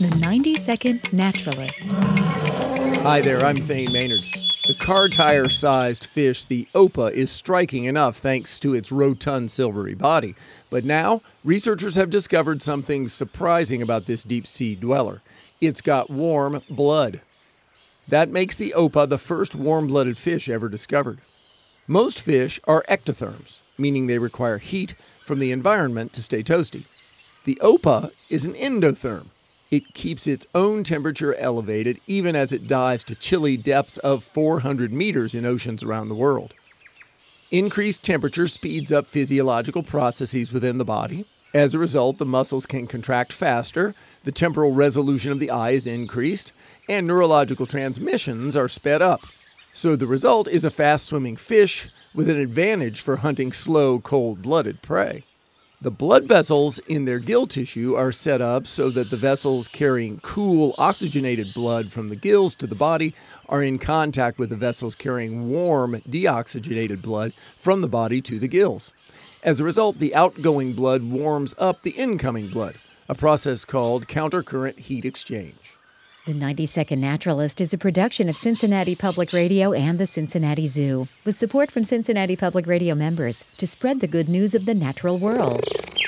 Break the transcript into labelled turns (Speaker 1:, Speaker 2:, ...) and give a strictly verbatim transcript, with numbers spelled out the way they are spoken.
Speaker 1: The ninety second Naturalist.
Speaker 2: Hi there, I'm Thane Maynard. The car tire-sized fish, the Opa, is striking enough thanks to its rotund silvery body. But now, researchers have discovered something surprising about this deep-sea dweller. It's got warm blood. That makes the Opa the first warm-blooded fish ever discovered. Most fish are ectotherms, meaning they require heat from the environment to stay toasty. The Opa is an endotherm. It keeps its own temperature elevated even as it dives to chilly depths of four hundred meters in oceans around the world. Increased temperature speeds up physiological processes within the body. As a result, the muscles can contract faster, the temporal resolution of the eye is increased, and neurological transmissions are sped up. So the result is a fast-swimming fish with an advantage for hunting slow, cold-blooded prey. The blood vessels in their gill tissue are set up so that the vessels carrying cool, oxygenated blood from the gills to the body are in contact with the vessels carrying warm, deoxygenated blood from the body to the gills. As a result, the outgoing blood warms up the incoming blood, a process called countercurrent heat exchange.
Speaker 1: The ninety second Naturalist is a production of Cincinnati Public Radio and the Cincinnati Zoo, with support from Cincinnati Public Radio members to spread the good news of the natural world.